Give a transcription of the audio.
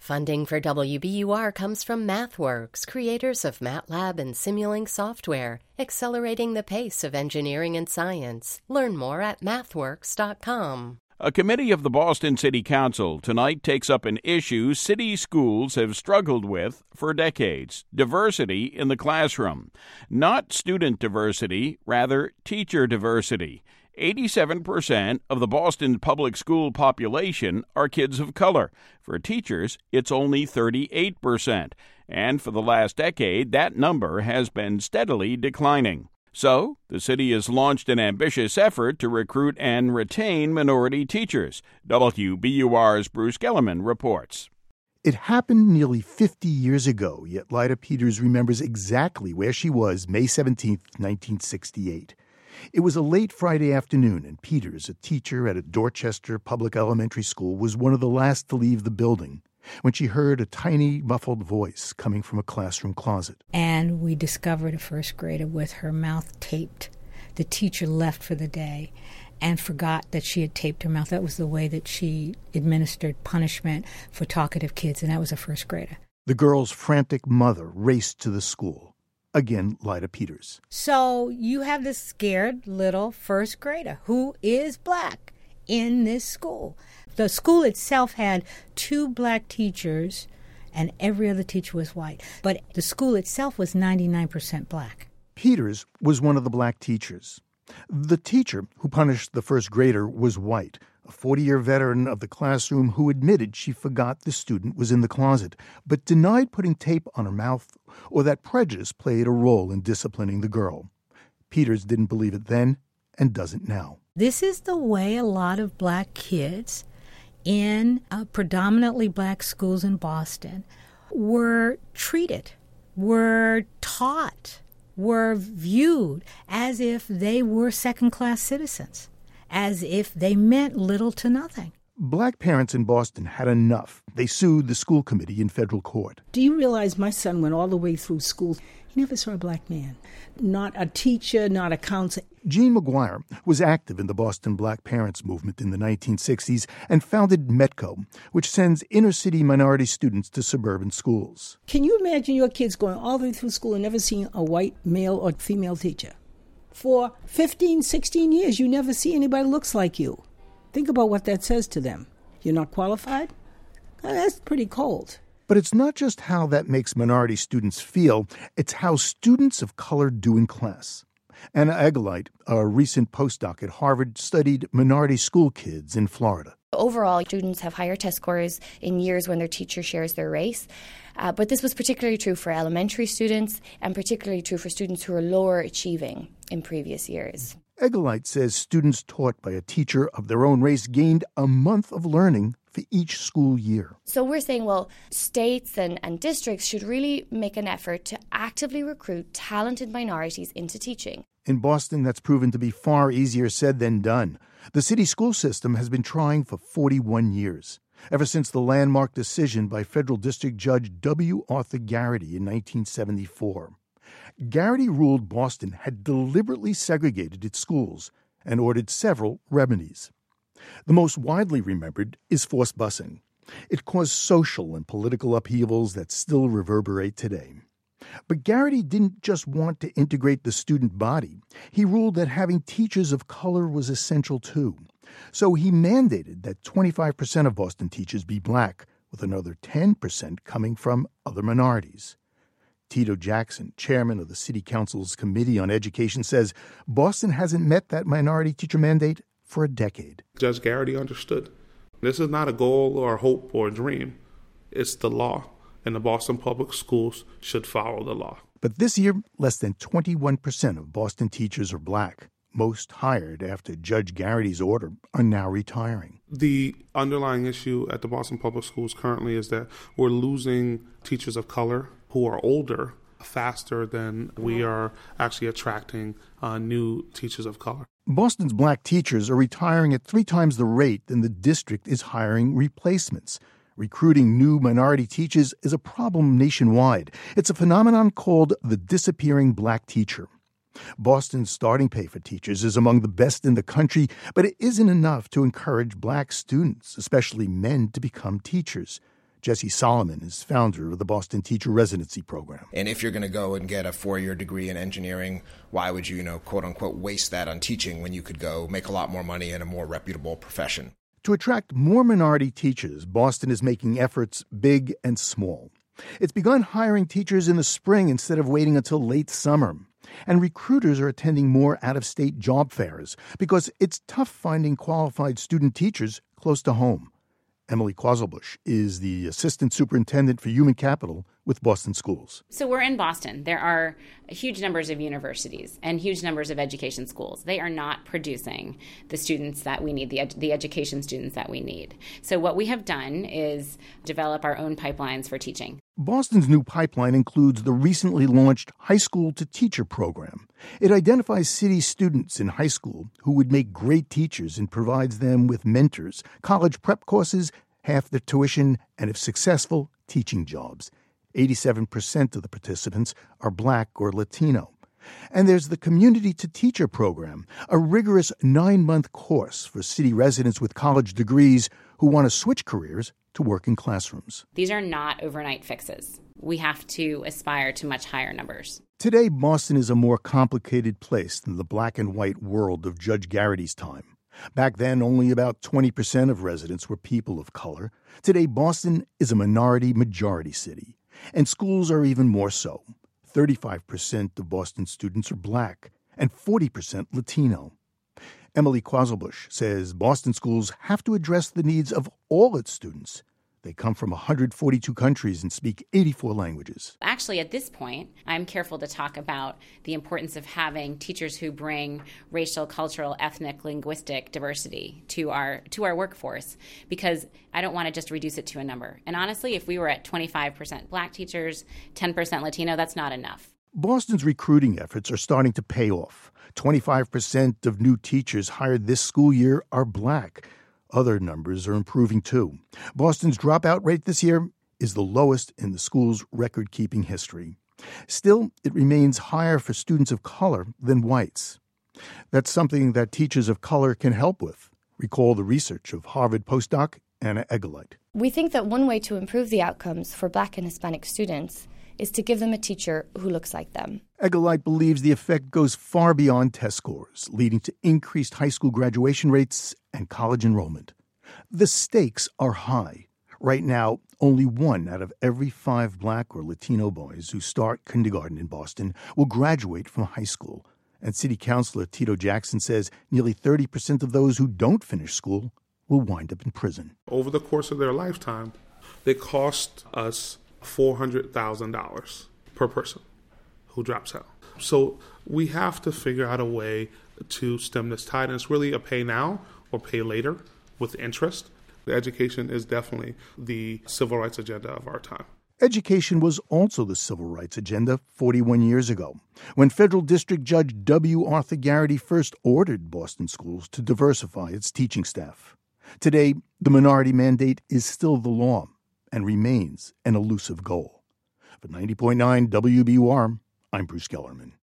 Funding for WBUR comes from MathWorks, creators of MATLAB and Simulink software, accelerating the pace of engineering and science. Learn more at mathworks.com. A committee of the Boston City Council tonight takes up an issue city schools have struggled with for decades: diversity in the classroom. Not student diversity, rather teacher diversity. 87% of the Boston public school population are kids of color. For teachers, it's only 38%. And for the last decade, that number has been steadily declining. So, the city has launched an ambitious effort to recruit and retain minority teachers. WBUR's Bruce Gellerman reports. It happened nearly 50 years ago, yet Lyda Peters remembers exactly where she was May 17, 1968. It was a late Friday afternoon, and Peters, a teacher at a Dorchester public elementary school, was one of the last to leave the building when she heard a tiny, muffled voice coming from a classroom closet. And we discovered a first grader with her mouth taped. The teacher left for the day and forgot that she had taped her mouth. That was the way that she administered punishment for talkative kids, and that was a first grader. The girl's frantic mother raced to the school. Again, Lyda Peters. So you have this scared little first grader who is black in this school. The school itself had 2 black teachers, and every other teacher was white. But the school itself was 99% black. Peters was one of the black teachers. The teacher who punished the first grader was white, a 40-year veteran of the classroom who admitted she forgot the student was in the closet, but denied putting tape on her mouth or that prejudice played a role in disciplining the girl. Peters didn't believe it then and doesn't now. This is the way a lot of black kids in predominantly black schools in Boston were treated, were taught, were viewed as if they were second-class citizens, as if they meant little to nothing. Black parents in Boston had enough. They sued the school committee in federal court. Do you realize my son went all the way through school? He never saw a black man. Not a teacher, not a counselor. Jean McGuire was active in the Boston Black Parents Movement in the 1960s and founded METCO, which sends inner-city minority students to suburban schools. Can you imagine your kids going all the way through school and never seeing a white male or female teacher? For 15, 16 years, you never see anybody who looks like you. Think about what that says to them. You're not qualified? That's pretty cold. But it's not just how that makes minority students feel, it's how students of color do in class. Anna Eggolite, a recent postdoc at Harvard, studied minority school kids in Florida. Overall, students have higher test scores in years when their teacher shares their race. But this was particularly true for elementary students and particularly true for students who are lower achieving in previous years. Eggolite says students taught by a teacher of their own race gained a month of learning for each school year. So we're saying, well, states and districts should really make an effort to actively recruit talented minorities into teaching. In Boston, that's proven to be far easier said than done. The city school system has been trying for 41 years, ever since the landmark decision by federal district judge W. Arthur Garrity in 1974. Garrity ruled Boston had deliberately segregated its schools and ordered several remedies. The most widely remembered is forced busing. It caused social and political upheavals that still reverberate today. But Garrity didn't just want to integrate the student body. He ruled that having teachers of color was essential too. So he mandated that 25% of Boston teachers be black, with another 10% coming from other minorities. Tito Jackson, chairman of the City Council's Committee on Education, says Boston hasn't met that minority teacher mandate for a decade. Judge Garrity understood. This is not a goal or a hope or a dream. It's the law, and the Boston Public Schools should follow the law. But this year, less than 21% of Boston teachers are black. Most hired after Judge Garrity's order are now retiring. The underlying issue at the Boston Public Schools currently is that we're losing teachers of color who are older faster than we are actually attracting new teachers of color. Boston's black teachers are retiring at 3 times the rate than the district is hiring replacements. Recruiting new minority teachers is a problem nationwide. It's a phenomenon called the disappearing black teacher. Boston's starting pay for teachers is among the best in the country, but it isn't enough to encourage black students, especially men, to become teachers. Jesse Solomon is founder of the Boston Teacher Residency Program. And if you're going to go and get a 4-year degree in engineering, why would you, quote unquote, waste that on teaching when you could go make a lot more money in a more reputable profession? To attract more minority teachers, Boston is making efforts big and small. It's begun hiring teachers in the spring instead of waiting until late summer. And recruiters are attending more out-of-state job fairs because it's tough finding qualified student teachers close to home. Emily Quaselbush is the Assistant Superintendent for Human Capital with Boston Schools. So we're in Boston. There are huge numbers of universities and huge numbers of education schools. They are not producing the students that we need, the education students that we need. So what we have done is develop our own pipelines for teaching. Boston's new pipeline includes the recently launched High School to Teacher program. It identifies city students in high school who would make great teachers and provides them with mentors, college prep courses, half their tuition, and if successful, teaching jobs. 87% of the participants are Black or Latino. And there's the Community to Teacher program, a rigorous 9-month course for city residents with college degrees who want to switch careers to work in classrooms. These are not overnight fixes. We have to aspire to much higher numbers. Today, Boston is a more complicated place than the black and white world of Judge Garrity's time. Back then, only about 20% of residents were people of color. Today, Boston is a minority-majority city. And schools are even more so. 35% of Boston students are Black and 40% Latino. Emily Quaselbush says Boston schools have to address the needs of all its students. They come from 142 countries and speak 84 languages. Actually, at this point, I'm careful to talk about the importance of having teachers who bring racial, cultural, ethnic, linguistic diversity to our workforce, because I don't want to just reduce it to a number. And honestly, if we were at 25% Black teachers, 10% Latino, that's not enough. Boston's recruiting efforts are starting to pay off. 25% of new teachers hired this school year are Black. Other numbers are improving, too. Boston's dropout rate this year is the lowest in the school's record-keeping history. Still, it remains higher for students of color than whites. That's something that teachers of color can help with. Recall the research of Harvard postdoc Anna Eggelight. We think that one way to improve the outcomes for Black and Hispanic students is to give them a teacher who looks like them. Eggelight believes the effect goes far beyond test scores, leading to increased high school graduation rates and college enrollment. The stakes are high. Right now, only 1 out of every 5 Black or Latino boys who start kindergarten in Boston will graduate from high school. And City Councilor Tito Jackson says nearly 30% of those who don't finish school will wind up in prison. Over the course of their lifetime, they cost us $400,000 per person who drops out. So we have to figure out a way to stem this tide, and it's really a pay now or pay later with interest. The education is definitely the civil rights agenda of our time. Education was also the civil rights agenda 41 years ago, when Federal District Judge W. Arthur Garrity first ordered Boston schools to diversify its teaching staff. Today, the minority mandate is still the law and remains an elusive goal. For 90.9 WBUR, I'm Bruce Gellerman.